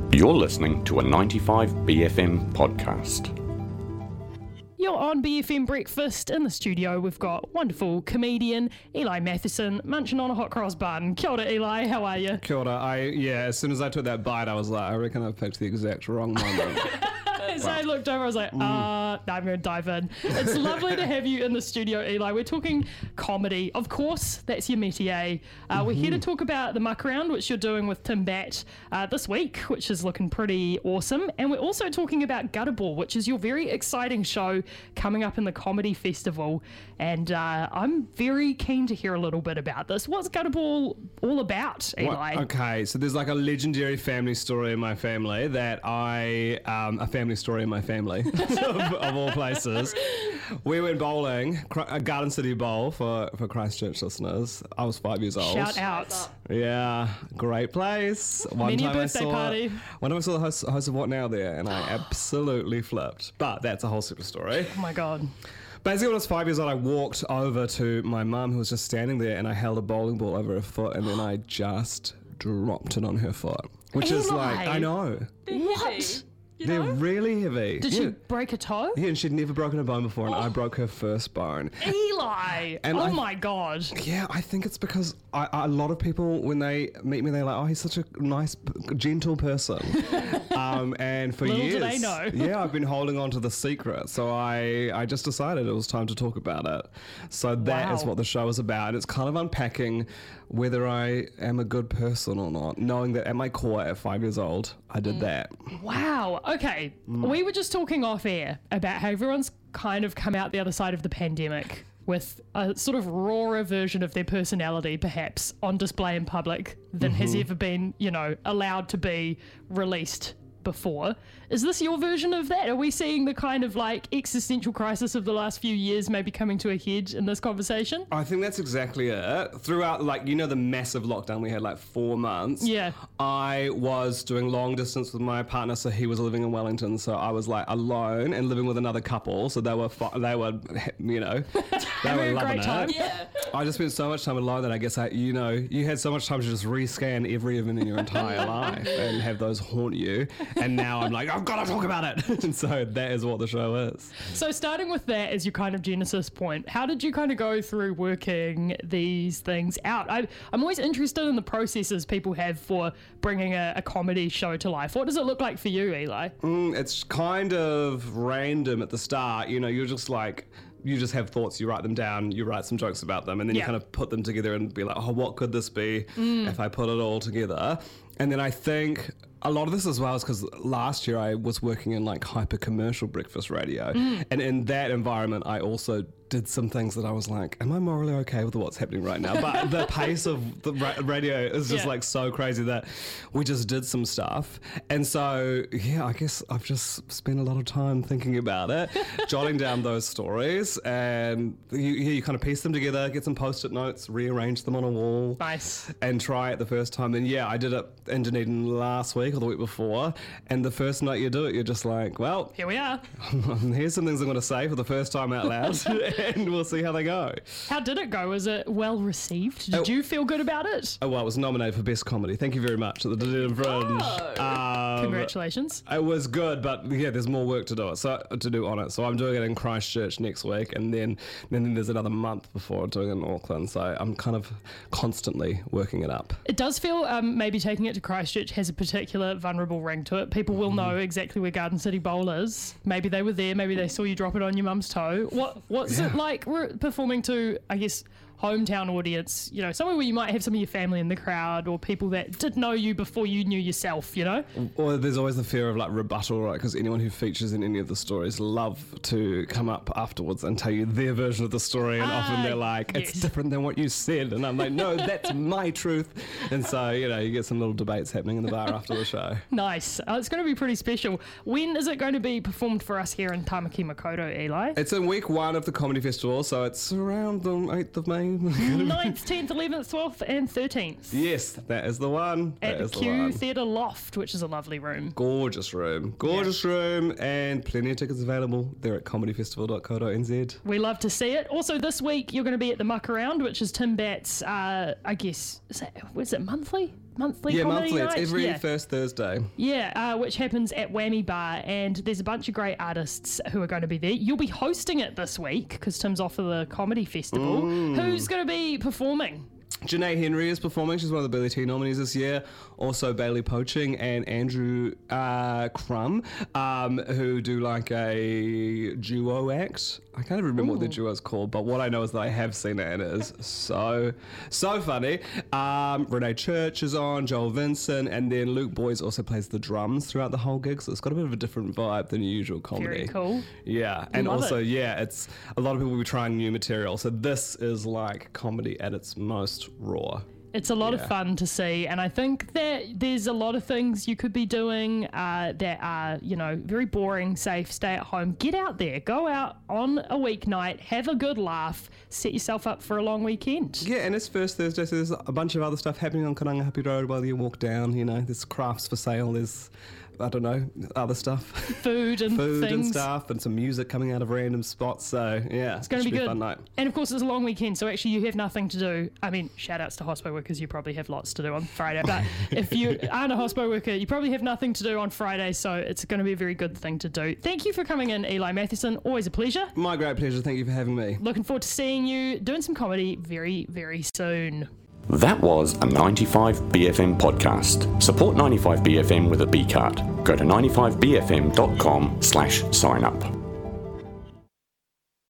You're listening to a 95BFM podcast. You're on BFM Breakfast. In the studio, we've got wonderful comedian Eli Matheson munching on a hot cross bun. Kia ora, Eli. How are you? Kia ora. As soon as I took that bite, I was like, I reckon I picked the exact wrong moment. So I looked over, I was like, no, I'm going to dive in. It's lovely to have you in the studio, Eli. We're talking comedy. Of course, that's your métier. We're here to talk about the Muck Around, which you're doing with Tim Batt this week, which is looking pretty awesome. And we're also talking about Gutterball, which is your very exciting show coming up in the Comedy Festival. And I'm very keen to hear a little bit about this. What's Gutterball all about, Eli? Okay, so there's like a legendary family story in my family that a family story in my family, of all places. We went bowling, a Garden City Bowl for Christchurch listeners. I was 5 years old. Shout out. Yeah, great place. Many a birthday party. One time I saw the host of What Now there, and I absolutely flipped. But that's a whole separate story. Oh my God. Basically, when I was 5 years old, I walked over to my mum, who was just standing there, and I held a bowling ball over her foot, and then I just dropped it on her foot. Which is like, I know. What? They're really heavy. Did she break a toe? Yeah, and she'd never broken a bone before, and I broke her first bone. Eli! And my God. Yeah, I think it's because a lot of people, when they meet me, they're like, oh, he's such a nice, gentle person. And for Little years, do they know. yeah, I've been holding on to the secret. So I just decided it was time to talk about it. So that is what the show is about. And it's kind of unpacking whether I am a good person or not, knowing that at my core, at 5 years old, I did that. Wow. Okay. We were just talking off air about how everyone's kind of come out the other side of the pandemic with a sort of rawer version of their personality, perhaps, on display in public than has ever been, allowed to be released before. Is this your version of that? Are we seeing the kind of like existential crisis of the last few years maybe coming to a head in this conversation? I think that's exactly it. Throughout, the massive lockdown we had, 4 months. Yeah. I was doing long distance with my partner, so he was living in Wellington, so I was alone and living with another couple. So they were they were loving great time. it. Yeah. I just spent so much time alone that I guess you had so much time to just rescan every event in your entire life and have those haunt you. And now I'm like, I've got to talk about it. And so that is what the show is. So starting with that as your kind of genesis point, how did you kind of go through working these things out? I'm always interested in the processes people have for bringing a comedy show to life. What does it look like for you, Eli? It's kind of random at the start. You're just you just have thoughts, you write them down, you write some jokes about them, and then you kind of put them together and be like, oh, what could this be if I put it all together? And then I think a lot of this as well is because last year I was working in hyper commercial breakfast radio. And in that environment, I also did some things that I was like, am I morally okay with what's happening right now? But the pace of the radio is just so crazy that we just did some stuff. And so, I guess I've just spent a lot of time thinking about it, jotting down those stories, and you kind of piece them together, get some post-it notes, rearrange them on a wall. Nice. And try it the first time. And I did it in Dunedin last week or the week before. And the first night you do it, you're just like, well, here we are. Here's some things I'm going to say for the first time out loud. And we'll see how they go. How did it go? Was it well received? Did you feel good about it? Oh, well, it was nominated for Best Comedy. Thank you very much at the Dunedin Fringe. Congratulations. It was good, but there's more work to do on it. So I'm doing it in Christchurch next week, and then there's another month before doing it in Auckland. So I'm kind of constantly working it up. It does feel maybe taking it to Christchurch has a particular vulnerable ring to it. People will know exactly where Garden City Bowl is. Maybe they were there. Maybe they saw you drop it on your mum's toe. What's it like performing to, I guess, hometown audience, somewhere where you might have some of your family in the crowd or people that did know you before you knew yourself, Well, there's always the fear of rebuttal, right? Because anyone who features in any of the stories love to come up afterwards and tell you their version of the story, and often they're like, it's different than what you said, and I'm like, no, that's my truth. And so, you get some little debates happening in the bar after the show. Nice. It's going to be pretty special. When is it going to be performed for us here in Tamaki Makaurau, Eli? It's in week 1 of the Comedy Festival, so it's around the 8th of May. 9th, 10th, 11th, 12th and 13th. Yes, that is the one. At the Q Theatre Loft, which is a lovely room. Gorgeous room. And plenty of tickets available. They're at comedyfestival.co.nz. We love to see it. Also this week you're going to be at the Muck Around, which is Tim Batt's, I guess, was it monthly monthly Yeah, comedy monthly. night? It's every first Thursday. Yeah, which happens at Whammy Bar, and there's a bunch of great artists who are going to be there. You'll be hosting it this week because Tim's off for the comedy festival. Who's going to be performing? Janae Henry is performing. She's one of the Billy T nominees this year. Also Bailey Poaching and Andrew Crum, who do like a duo act. I can't even remember what the duo is called, but what I know is that I have seen it and it is so funny. Renee Church is on, Joel Vincent, and then Luke Boyes also plays the drums throughout the whole gig, so it's got a bit of a different vibe than your usual comedy. Very cool. Yeah, and Love also, it. it's a lot of people will be trying new material, so this is like comedy at its most raw. It's a lot of fun to see, and I think that there's a lot of things you could be doing that are, very boring, safe, stay at home. Get out there, go out on a weeknight, have a good laugh, set yourself up for a long weekend. Yeah, and it's first Thursday, so there's a bunch of other stuff happening on Kananga Happy Road while you walk down. There's crafts for sale, there's, I don't know, other stuff. Food and things. And stuff, and some music coming out of random spots, so yeah. It's going to be good. A fun night. And of course, it's a long weekend, so actually you have nothing to do. I mean, shout outs to hospo workers, you probably have lots to do on Friday, but if you aren't a hospo worker, you probably have nothing to do on Friday, so it's going to be a very good thing to do. Thank you for coming in, Eli Mathewson. Always a pleasure. My great pleasure. Thank you for having me. Looking forward to seeing you doing some comedy very, very soon. That was a 95BFM podcast. Support 95BFM with a B card. Go to 95BFM.com/sign up.